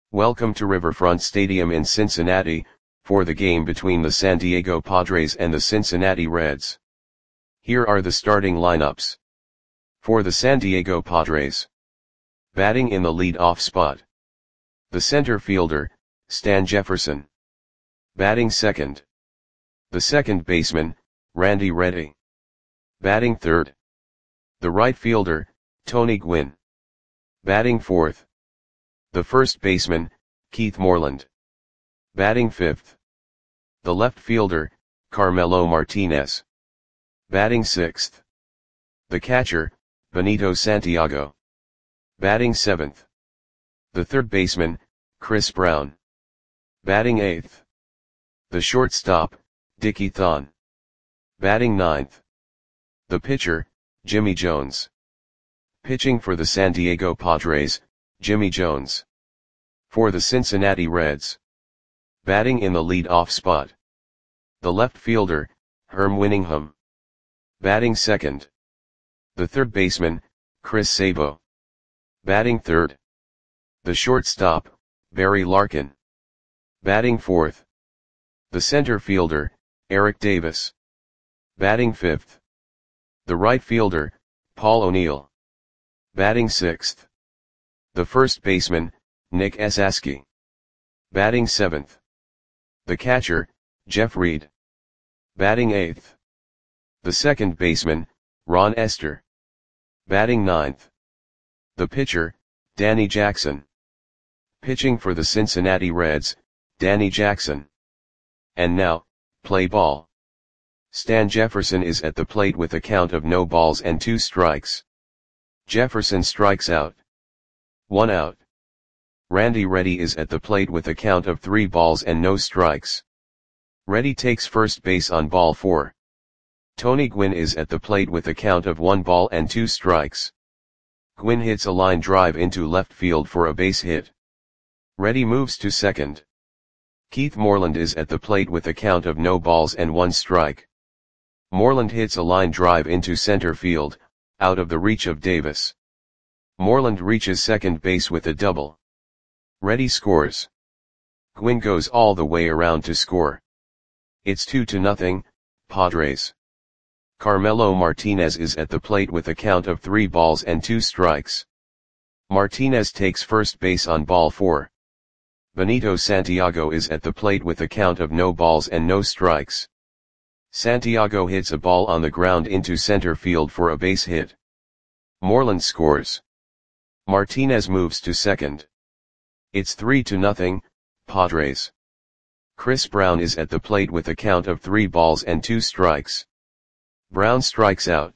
Welcome to Riverfront Stadium in Cincinnati, for the game between the San Diego Padres and the Cincinnati Reds. Here are the starting lineups. For the San Diego Padres. Batting in the lead-off spot. The center fielder, Stan Jefferson. Batting second. The second baseman, Randy Reddy. Batting third. The right fielder, Tony Gwynn. Batting fourth. The first baseman, Keith Moreland. Batting fifth. The left fielder, Carmelo Martinez. Batting sixth. The catcher, Benito Santiago. Batting seventh. The third baseman, Chris Brown. Batting eighth. The shortstop, Dickie Thon. Batting ninth. The pitcher, Jimmy Jones. Pitching for the San Diego Padres, Jimmy Jones. For the Cincinnati Reds. Batting in the lead-off spot. The left fielder, Herm Winningham. Batting second. The third baseman, Chris Sabo. Batting third. The shortstop, Barry Larkin. Batting fourth. The center fielder, Eric Davis. Batting fifth. The right fielder, Paul O'Neill. Batting sixth. The first baseman, Nick Esasky. Batting seventh. The catcher, Jeff Reed. Batting eighth. The second baseman, Ron Esther. Batting ninth. The pitcher, Danny Jackson. Pitching for the Cincinnati Reds, Danny Jackson. And now, play ball. Stan Jefferson is at the plate with a count of no balls and 2 strikes. Jefferson strikes out. 1 out. Randy Reddy is at the plate with a count of 3 balls and no strikes. Reddy takes first base on ball 4. Tony Gwynn is at the plate with a count of 1 ball and 2 strikes. Gwynn hits a line drive into left field for a base hit. Reddy moves to second. Keith Moreland is at the plate with a count of no balls and 1 strike. Moreland hits a line drive into center field, out of the reach of Davis. Moreland reaches second base with a double. Reddy scores. Gwynn goes all the way around to score. It's 2-0, Padres. Carmelo Martinez is at the plate with a count of 3 balls and 2 strikes. Martinez takes first base on ball 4. Benito Santiago is at the plate with a count of no balls and no strikes. Santiago hits a ball on the ground into center field for a base hit. Moreland scores. Martinez moves to second. It's 3-0, Padres. Chris Brown is at the plate with a count of 3 balls and 2 strikes. Brown strikes out.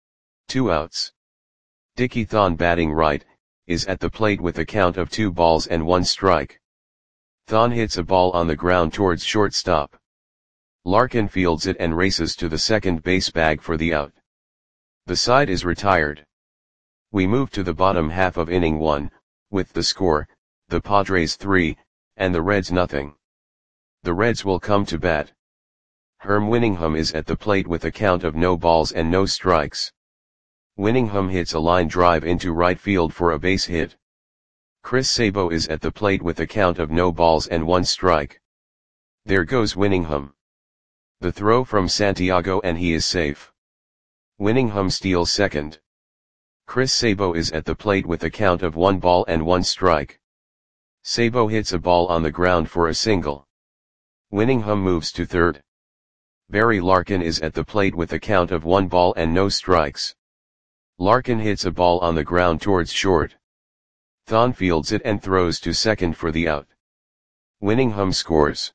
2 outs. Dickie Thon, batting right, is at the plate with a count of 2 balls and 1 strike. Thon hits a ball on the ground towards shortstop. Larkin fields it and races to the second base bag for the out. The side is retired. We move to the bottom half of inning 1, with the score, the Padres 3, and the Reds nothing. The Reds will come to bat. Herm Winningham is at the plate with a count of no balls and no strikes. Winningham hits a line drive into right field for a base hit. Chris Sabo is at the plate with a count of no balls and 1 strike. There goes Winningham. The throw from Santiago and he is safe. Winningham steals second. Chris Sabo is at the plate with a count of 1 ball and 1 strike. Sabo hits a ball on the ground for a single. Winningham moves to third. Barry Larkin is at the plate with a count of 1 ball and no strikes. Larkin hits a ball on the ground towards short. Thon fields it and throws to second for the out. Winningham scores.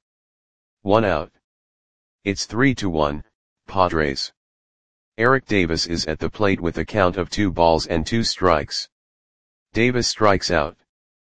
1 out. It's 3-1, Padres. Eric Davis is at the plate with a count of 2 balls and 2 strikes. Davis strikes out.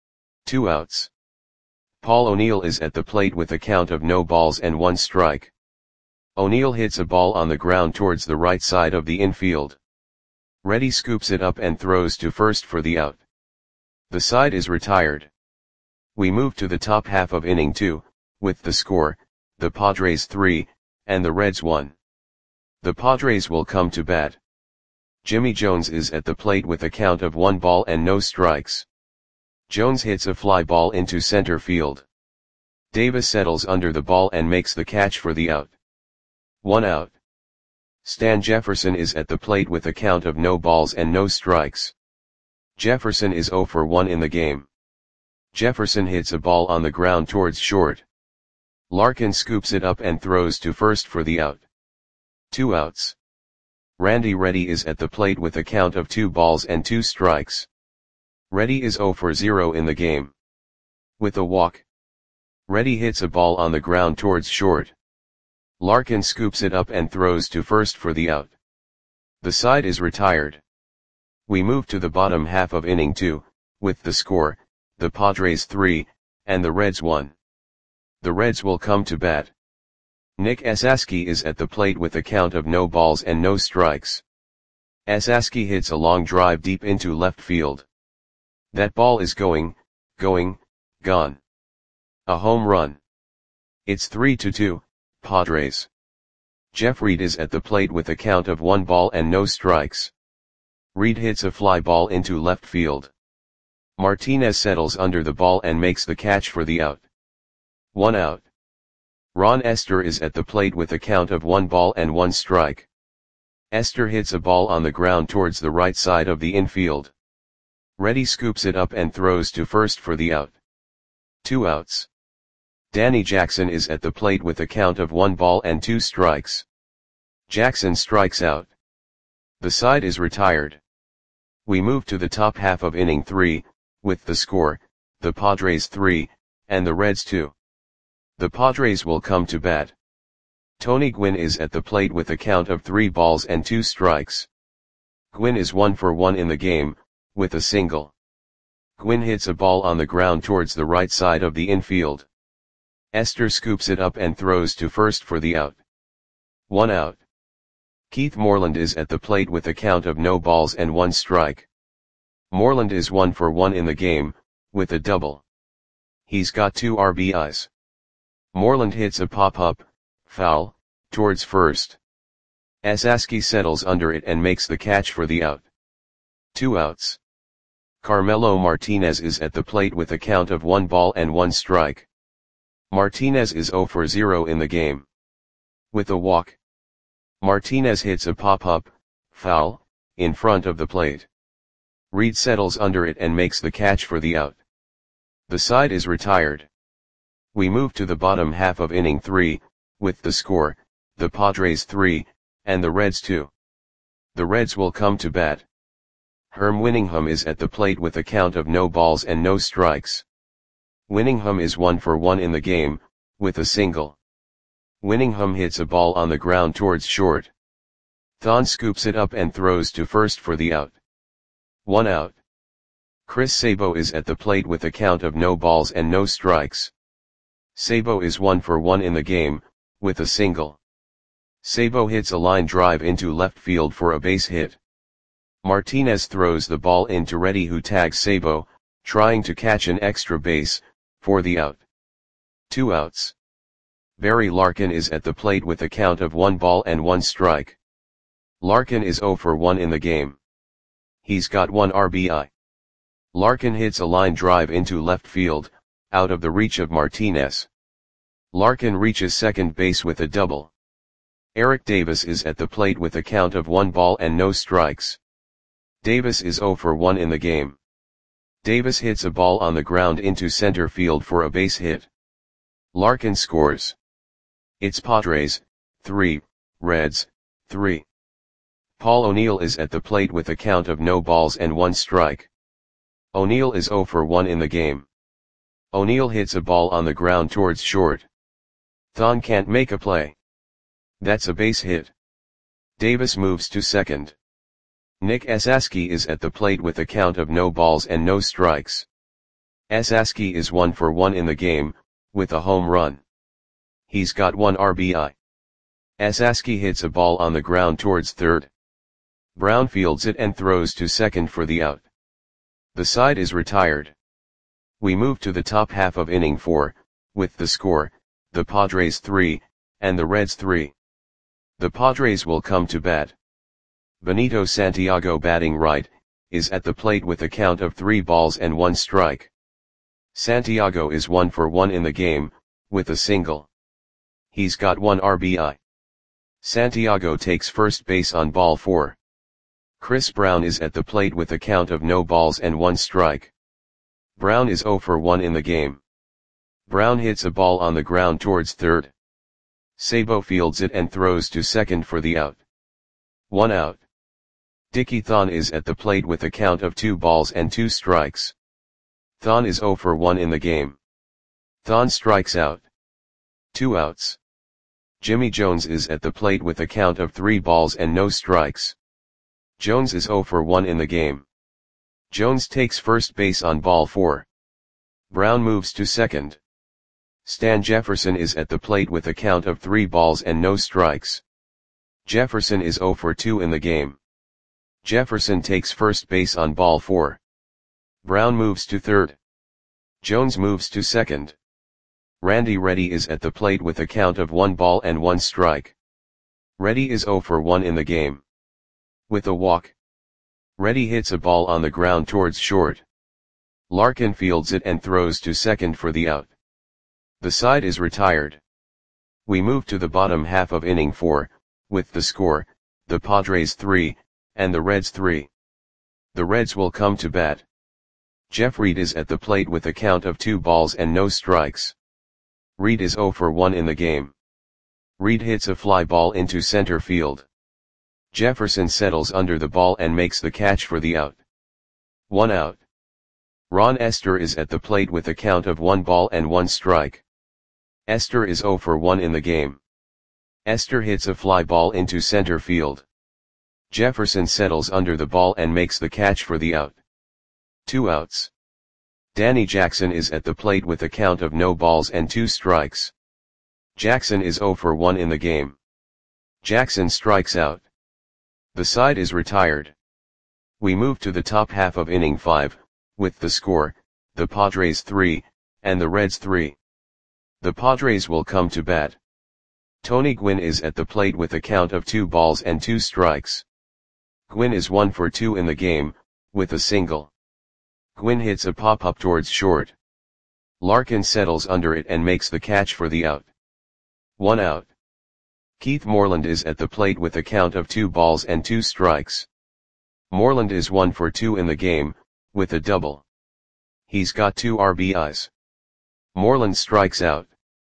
2 outs. Paul O'Neill is at the plate with a count of no balls and 1 strike. O'Neill hits a ball on the ground towards the right side of the infield. Reddy scoops it up and throws to first for the out. The side is retired. We move to the top half of inning 2, with the score, the Padres 3, and the Reds 1. The Padres will come to bat. Jimmy Jones is at the plate with a count of 1 ball and no strikes. Jones hits a fly ball into center field. Davis settles under the ball and makes the catch for the out. 1 out. Stan Jefferson is at the plate with a count of no balls and no strikes. Jefferson is 0 for 1 in the game. Jefferson hits a ball on the ground towards short. Larkin scoops it up and throws to first for the out. 2 outs. Randy Reddy is at the plate with a count of 2 balls and 2 strikes. Reddy is 0 for 0 in the game. With a walk. Reddy hits a ball on the ground towards short. Larkin scoops it up and throws to first for the out. The side is retired. We move to the bottom half of inning 2, with the score, the Padres 3, and the Reds 1. The Reds will come to bat. Nick Esasky is at the plate with a count of no balls and no strikes. Esasky hits a long drive deep into left field. That ball is gone. A home run. It's 3-2, Padres. Jeff Reed is at the plate with a count of 1 ball and no strikes. Reed hits a fly ball into left field. Martinez settles under the ball and makes the catch for the out. 1 out. Ron Esther is at the plate with a count of 1 ball and 1 strike. Esther hits a ball on the ground towards the right side of the infield. Reddy scoops it up and throws to first for the out. 2 outs. Danny Jackson is at the plate with a count of 1 ball and 2 strikes. Jackson strikes out. The side is retired. We move to the top half of inning 3, with the score, the Padres 3, and the Reds 2. The Padres will come to bat. Tony Gwynn is at the plate with a count of 3 balls and 2 strikes. Gwynn is 1 for 1 in the game, with a single. Gwynn hits a ball on the ground towards the right side of the infield. Esther scoops it up and throws to first for the out. 1 out. Keith Moreland is at the plate with a count of no balls and 1 strike. Moreland is 1 for 1 in the game, with a double. He's got 2 RBIs. Moreland hits a pop-up, foul, towards first. Esasky settles under it and makes the catch for the out. 2 outs. Carmelo Martinez is at the plate with a count of 1 ball and 1 strike. Martinez is 0 for 0 in the game. With a walk. Martinez hits a pop-up, foul, in front of the plate. Reed settles under it and makes the catch for the out. The side is retired. We move to the bottom half of inning 3, with the score, the Padres 3, and the Reds 2. The Reds will come to bat. Herm Winningham is at the plate with a count of no balls and no strikes. Winningham is 1 for 1 in the game, with a single. Winningham hits a ball on the ground towards short. Thon scoops it up and throws to first for the out. 1 out. Chris Sabo is at the plate with a count of no balls and no strikes. Sabo is 1 for 1 in the game, with a single. Sabo hits a line drive into left field for a base hit. Martinez throws the ball into Reddy, who tags Sabo, trying to catch an extra base, for the out. 2 outs. Barry Larkin is at the plate with a count of 1 ball and 1 strike. Larkin is 0 for 1 in the game. He's got 1 RBI. Larkin hits a line drive into left field, out of the reach of Martinez. Larkin reaches second base with a double. Eric Davis is at the plate with a count of 1 ball and no strikes. Davis is 0 for 1 in the game. Davis hits a ball on the ground into center field for a base hit. Larkin scores. It's Padres 3, Reds 3. Paul O'Neill is at the plate with a count of no balls and 1 strike. O'Neill is 0 for 1 in the game. O'Neill hits a ball on the ground towards short. Thon can't make a play. That's a base hit. Davis moves to second. Nick Esasky is at the plate with a count of no balls and no strikes. Esasky is 1 for 1 in the game, with a home run. He's got 1 RBI. Esasky hits a ball on the ground towards third. Brown fields it and throws to second for the out. The side is retired. We move to the top half of inning 4, with the score, the Padres 3, and the Reds 3. The Padres will come to bat. Benito Santiago, batting right, is at the plate with a count of 3 balls and 1 strike. Santiago is 1 for 1 in the game, with a single. He's got 1 RBI. Santiago takes first base on ball 4. Chris Brown is at the plate with a count of no balls and 1 strike. Brown is 0 for 1 in the game. Brown hits a ball on the ground towards third. Sabo fields it and throws to second for the out. 1 out. Dickie Thon is at the plate with a count of 2 balls and 2 strikes. Thon is 0 for 1 in the game. Thon strikes out. 2 outs. Jimmy Jones is at the plate with a count of 3 balls and no strikes. Jones is 0 for 1 in the game. Jones takes first base on ball 4. Brown moves to second. Stan Jefferson is at the plate with a count of 3 balls and no strikes. Jefferson is 0 for 2 in the game. Jefferson takes first base on ball 4. Brown moves to third. Jones moves to second. Randy Reddy is at the plate with a count of 1 ball and 1 strike. Reddy is 0 for 1 in the game. With a walk, Reddy hits a ball on the ground towards short. Larkin fields it and throws to second for the out. The side is retired. We move to the bottom half of inning 4, with the score, the Padres 3, and the Reds 3. The Reds will come to bat. Jeff Reed is at the plate with a count of 2 balls and no strikes. Reed is 0 for 1 in the game. Reed hits a fly ball into center field. Jefferson settles under the ball and makes the catch for the out. 1 out. Ron Esther is at the plate with a count of 1 ball and 1 strike. Esther is 0 for 1 in the game. Esther hits a fly ball into center field. Jefferson settles under the ball and makes the catch for the out. 2 outs. Danny Jackson is at the plate with a count of no balls and 2 strikes. Jackson is 0 for 1 in the game. Jackson strikes out. The side is retired. We move to the top half of inning 5, with the score, the Padres 3, and the Reds 3. The Padres will come to bat. Tony Gwynn is at the plate with a count of 2 balls and 2 strikes. Gwynn is 1 for 2 in the game, with a single. Gwynn hits a pop-up towards short. Larkin settles under it and makes the catch for the out. 1 out. Keith Moreland is at the plate with a count of 2 balls and 2 strikes. Moreland is 1 for 2 in the game, with a double. He's got 2 RBIs. Moreland strikes out.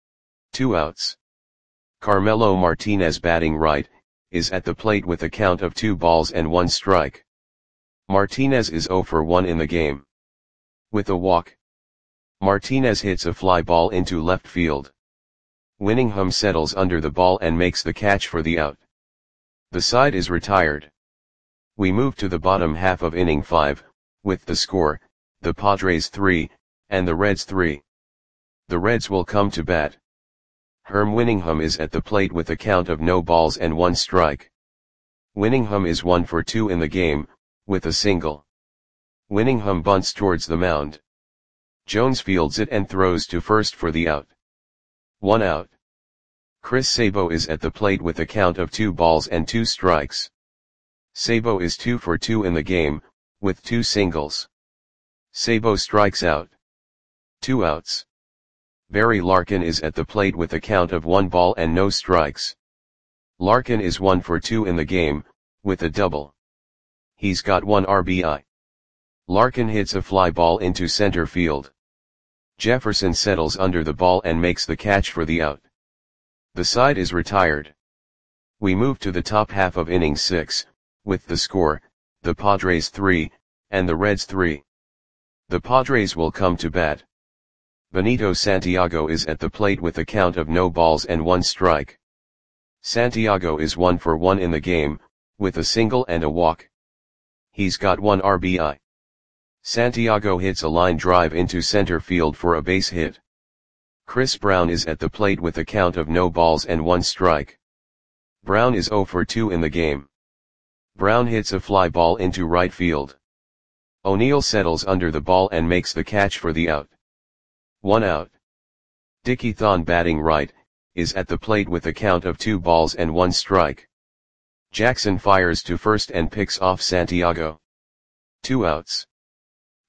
2 outs. Carmelo Martinez, batting right, is at the plate with a count of 2 balls and 1 strike. Martinez is 0 for 1 in the game. With a walk, Martinez hits a fly ball into left field. Winningham settles under the ball and makes the catch for the out. The side is retired. We move to the bottom half of inning 5, with the score, the Padres 3, and the Reds 3. The Reds will come to bat. Herm Winningham is at the plate with a count of no balls and 1 strike. Winningham is 1 for 2 in the game, with a single. Winningham bunts towards the mound. Jones fields it and throws to first for the out. 1 out. Chris Sabo is at the plate with a count of 2 balls and 2 strikes. Sabo is 2 for 2 in the game, with 2 singles. Sabo strikes out. 2 outs. Barry Larkin is at the plate with a count of 1 ball and no strikes. Larkin is 1 for 2 in the game, with a double. He's got 1 RBI. Larkin hits a fly ball into center field. Jefferson settles under the ball and makes the catch for the out. The side is retired. We move to the top half of inning 6, with the score, the Padres 3, and the Reds 3. The Padres will come to bat. Benito Santiago is at the plate with a count of no balls and 1 strike. Santiago is 1 for 1 in the game, with a single and a walk. He's got 1 RBI. Santiago hits a line drive into center field for a base hit. Chris Brown is at the plate with a count of no balls and 1 strike. Brown is 0 for 2 in the game. Brown hits a fly ball into right field. O'Neill settles under the ball and makes the catch for the out. 1 out. Dickie Thon, batting right, is at the plate with a count of 2 balls and 1 strike. Jackson fires to first and picks off Santiago. 2 outs.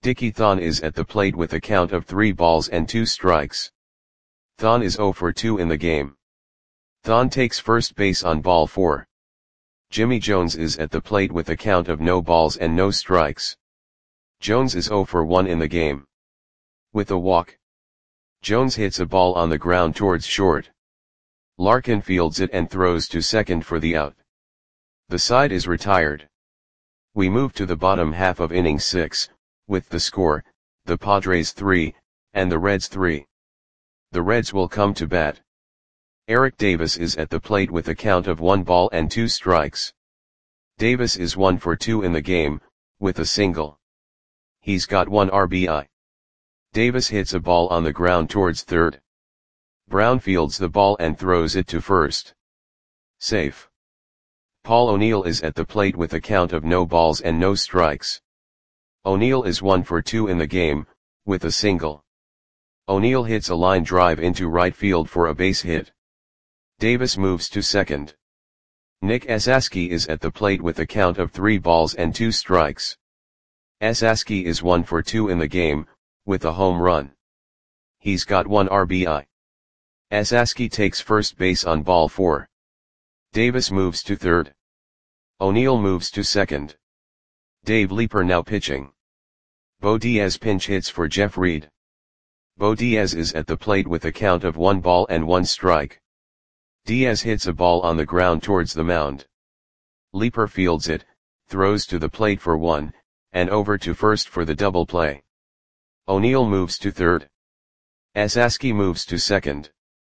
Dickie Thon is at the plate with a count of 3 balls and 2 strikes. Thon is 0 for 2 in the game. Thon takes first base on ball 4. Jimmy Jones is at the plate with a count of no balls and no strikes. Jones is 0 for 1 in the game. With a walk, Jones hits a ball on the ground towards short. Larkin fields it and throws to second for the out. The side is retired. We move to the bottom half of inning 6, with the score, the Padres 3, and the Reds 3. The Reds will come to bat. Eric Davis is at the plate with a count of 1 ball and 2 strikes. Davis is 1 for 2 in the game, with a single. He's got 1 RBI. Davis hits a ball on the ground towards third. Brown fields the ball and throws it to first. Safe. Paul O'Neill is at the plate with a count of no balls and no strikes. O'Neill is 1 for 2 in the game, with a single. O'Neill hits a line drive into right field for a base hit. Davis moves to second. Nick Esasky is at the plate with a count of 3 balls and 2 strikes. Esasky is 1 for 2 in the game, with a home run. He's got 1 RBI. Esasky takes first base on ball 4. Davis moves to third. O'Neill moves to second. Dave Leeper now pitching. Bo Diaz pinch hits for Jeff Reed. Bo Diaz is at the plate with a count of 1 ball and 1 strike. Diaz hits a ball on the ground towards the mound. Leeper fields it, throws to the plate for 1, and over to first for the double play. O'Neill moves to third. Esasky moves to second.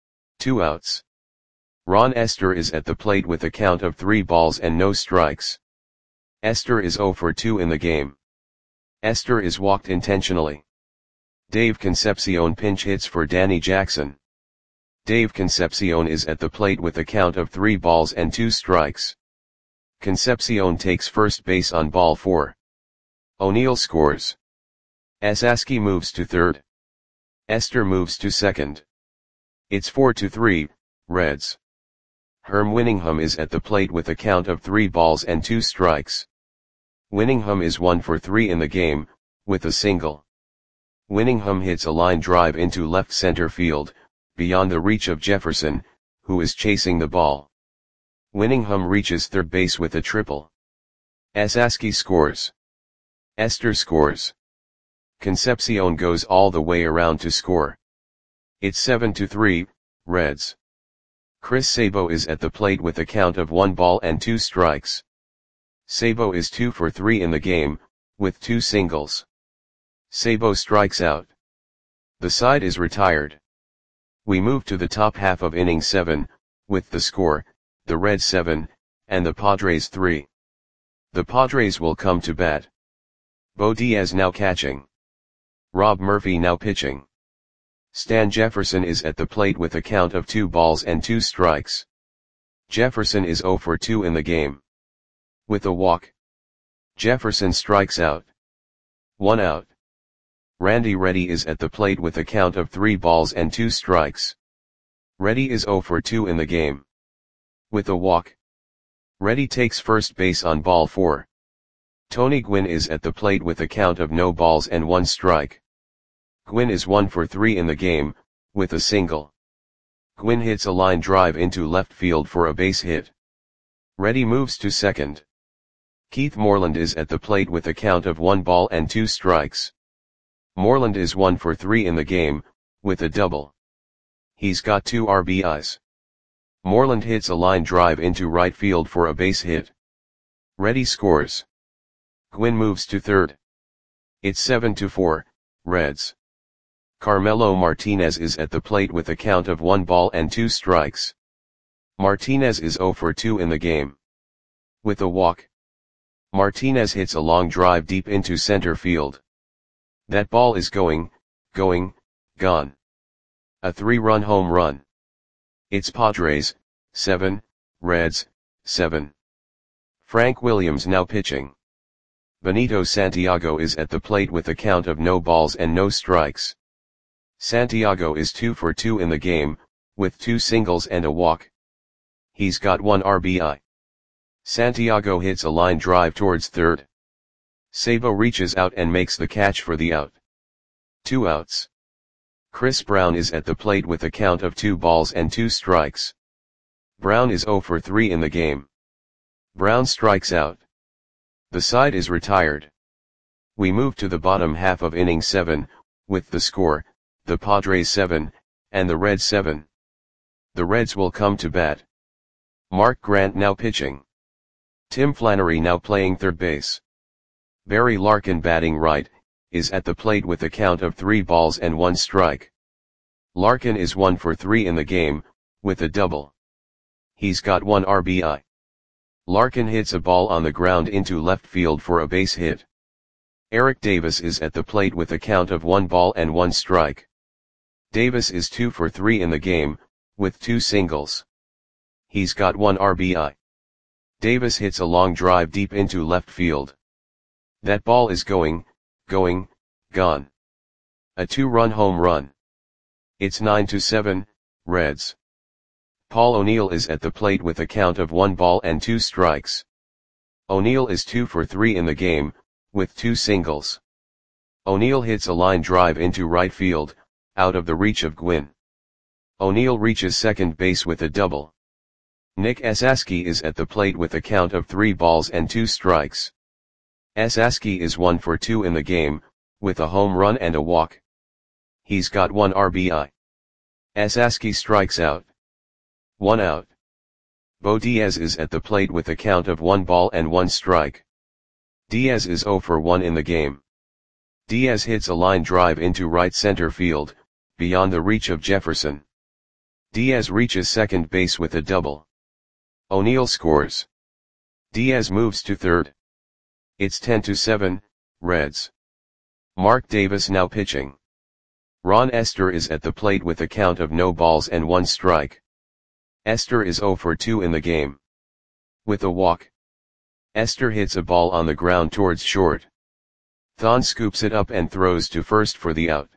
2 outs. Ron Esther is at the plate with a count of 3 balls and no strikes. Esther is 0 for 2 in the game. Esther is walked intentionally. Dave Concepcion pinch hits for Danny Jackson. Dave Concepcion is at the plate with a count of 3 balls and 2 strikes. Concepcion takes first base on ball 4. O'Neill scores. Esasky moves to third. Esther moves to second. It's 4-3, Reds. Herm Winningham is at the plate with a count of 3 balls and 2 strikes. Winningham is 1 for 3 in the game, with a single. Winningham hits a line drive into left center field, beyond the reach of Jefferson, who is chasing the ball. Winningham reaches third base with a triple. Esasky scores. Esther scores. Concepcion goes all the way around to score. It's 7-3, Reds. Chris Sabo is at the plate with a count of 1 ball and 2 strikes. Sabo is 2 for 3 in the game, with 2 singles. Sabo strikes out. The side is retired. We move to the top half of inning 7, with the score, the Reds 7, and the Padres 3. The Padres will come to bat. Bo Diaz now catching. Rob Murphy now pitching. Stan Jefferson is at the plate with a count of 2 balls and 2 strikes. Jefferson is 0 for 2 in the game. With a walk, Jefferson strikes out. 1 out. Randy Reddy is at the plate with a count of 3 balls and 2 strikes. Reddy is 0 for 2 in the game. With a walk, Reddy takes first base on ball 4. Tony Gwynn is at the plate with a count of no balls and 1 strike. Gwynn is 1 for 3 in the game, with a single. Gwynn hits a line drive into left field for a base hit. Reddy moves to second. Keith Moreland is at the plate with a count of 1 ball and 2 strikes. Moreland is 1 for 3 in the game, with a double. He's got 2 RBIs. Moreland hits a line drive into right field for a base hit. Reddy scores. Gwynn moves to third. It's 7-4, Reds. Carmelo Martinez is at the plate with a count of 1 ball and 2 strikes. Martinez is 0 for 2 in the game. With a walk, Martinez hits a long drive deep into center field. That ball is gone. A 3-run home run. It's Padres, 7, Reds, 7. Frank Williams now pitching. Benito Santiago is at the plate with a count of no balls and no strikes. Santiago is 2 for 2 in the game, with 2 singles and a walk. He's got 1 RBI. Santiago hits a line drive towards third. Sabo reaches out and makes the catch for the out. 2 outs. Chris Brown is at the plate with a count of 2 balls and 2 strikes. Brown is 0 for 3 in the game. Brown strikes out. The side is retired. We move to the bottom half of inning 7, with the score, the Padres 7, and the Reds 7. The Reds will come to bat. Mark Grant now pitching. Tim Flannery now playing third base. Barry Larkin batting right, is at the plate with a count of 3 balls and 1 strike. Larkin is 1 for 3 in the game, with a double. He's got 1 RBI. Larkin hits a ball on the ground into left field for a base hit. Eric Davis is at the plate with a count of 1 ball and 1 strike. Davis is 2 for 3 in the game, with 2 singles. He's got 1 RBI. Davis hits a long drive deep into left field. That ball is going, gone. A 2-run home run. It's 9-7, Reds. Paul O'Neill is at the plate with a count of 1 ball and 2 strikes. O'Neill is 2 for 3 in the game, with 2 singles. O'Neill hits a line drive into right field, out of the reach of Gwynn. O'Neill reaches second base with a double. Nick Esaski is at the plate with a count of 3 balls and 2 strikes. Esaski is 1 for 2 in the game, with a home run and a walk. He's got 1 RBI. Esaski strikes out. 1 out. Bo Diaz is at the plate with a count of 1 ball and 1 strike. Diaz is 0 for 1 in the game. Diaz hits a line drive into right center field, beyond the reach of Jefferson. Diaz reaches second base with a double. O'Neill scores. Diaz moves to third. It's 10-7, Reds. Mark Davis now pitching. Ron Esther is at the plate with a count of no balls and 1 strike. Esther is 0 for 2 in the game. With a walk. Esther hits a ball on the ground towards short. Thon scoops it up and throws to first for the out.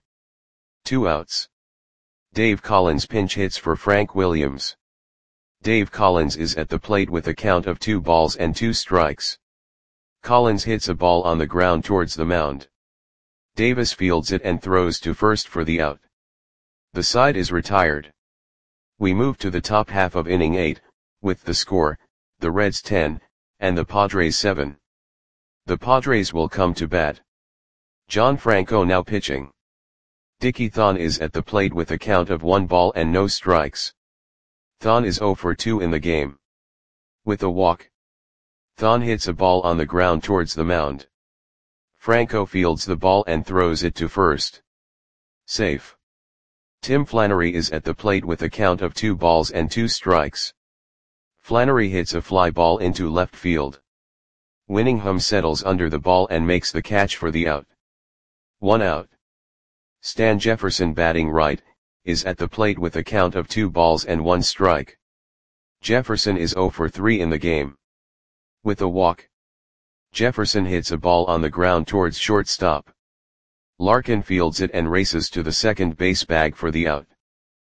2 outs. Dave Collins pinch hits for Frank Williams. Dave Collins is at the plate with a count of 2 balls and 2 strikes. Collins hits a ball on the ground towards the mound. Davis fields it and throws to first for the out. The side is retired. We move to the top half of inning 8, with the score, the Reds 10, and the Padres 7. The Padres will come to bat. John Franco now pitching. Dickie Thon is at the plate with a count of 1 ball and no strikes. Thon is 0 for 2 in the game. With a walk. Thon hits a ball on the ground towards the mound. Franco fields the ball and throws it to first. Safe. Tim Flannery is at the plate with a count of 2 balls and 2 strikes. Flannery hits a fly ball into left field. Winningham settles under the ball and makes the catch for the out. 1 out. Stan Jefferson batting right, is at the plate with a count of 2 balls and 1 strike. Jefferson is 0 for 3 in the game. With a walk. Jefferson hits a ball on the ground towards shortstop. Larkin fields it and races to the second base bag for the out.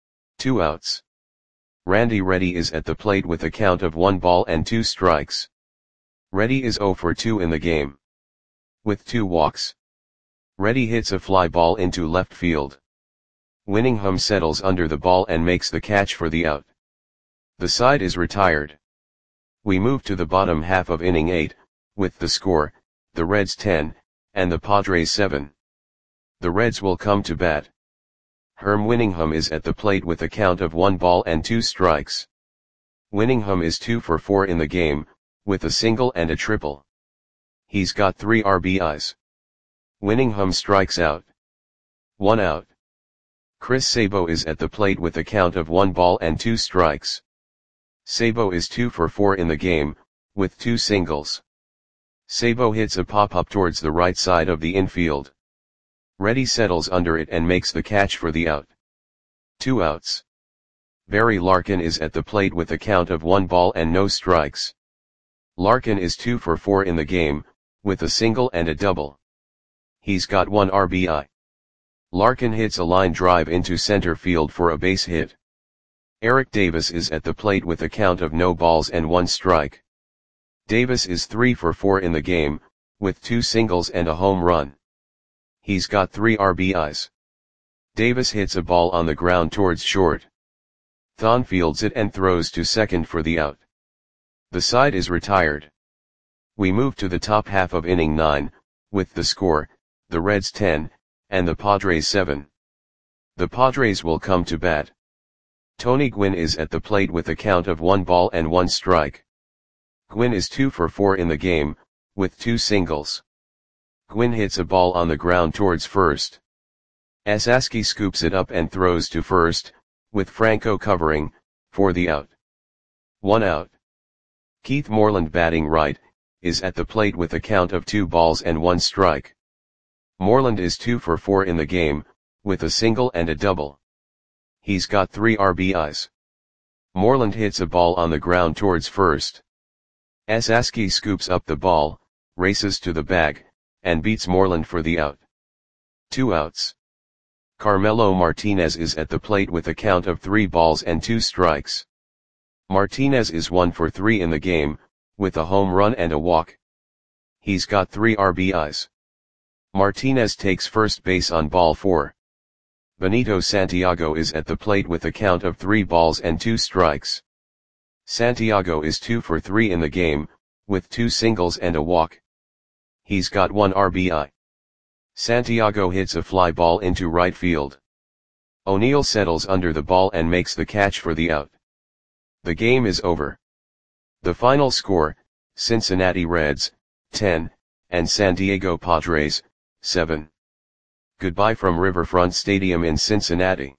2 outs. Randy Reddy is at the plate with a count of 1 ball and 2 strikes. Reddy is 0 for 2 in the game. With 2 walks. Reddy hits a fly ball into left field. Winningham settles under the ball and makes the catch for the out. The side is retired. We move to the bottom half of inning 8, with the score, the Reds 10, and the Padres 7. The Reds will come to bat. Herm Winningham is at the plate with a count of 1 ball and 2 strikes. Winningham is 2 for 4 in the game, with a single and a triple. He's got 3 RBIs. Winningham strikes out. 1 out. Chris Sabo is at the plate with a count of 1 ball and 2 strikes. Sabo is 2 for 4 in the game, with 2 singles. Sabo hits a pop-up towards the right side of the infield. Reddy settles under it and makes the catch for the out. 2 outs. Barry Larkin is at the plate with a count of 1 ball and no strikes. Larkin is 2 for 4 in the game, with a single and a double. He's got 1 RBI. Larkin hits a line drive into center field for a base hit. Eric Davis is at the plate with a count of no balls and 1 strike. Davis is 3 for 4 in the game, with 2 singles and a home run. He's got 3 RBIs. Davis hits a ball on the ground towards short. Thon fields it and throws to second for the out. The side is retired. We move to the top half of inning 9, with the score, the Reds 10, and the Padres 7. The Padres will come to bat. Tony Gwynn is at the plate with a count of 1 ball and 1 strike. Gwynn is 2 for 4 in the game, with 2 singles. Gwynn hits a ball on the ground towards first. Esaski scoops it up and throws to first, with Franco covering, for the out. 1 out. Keith Moreland, batting right, is at the plate with a count of 2 balls and 1 strike. Moreland is 2 for 4 in the game, with a single and a double. He's got 3 RBIs. Moreland hits a ball on the ground towards first. Esaski scoops up the ball, races to the bag, and beats Moreland for the out. 2 outs. Carmelo Martinez is at the plate with a count of 3 balls and 2 strikes. Martinez is 1 for 3 in the game, with a home run and a walk. He's got 3 RBIs. Martinez takes first base on ball 4. Benito Santiago is at the plate with a count of 3 balls and 2 strikes. Santiago is 2 for 3 in the game, with 2 singles and a walk. He's got 1 RBI. Santiago hits a fly ball into right field. O'Neill settles under the ball and makes the catch for the out. The game is over. The final score, Cincinnati Reds, 10, and San Diego Padres, 7. Goodbye from Riverfront Stadium in Cincinnati.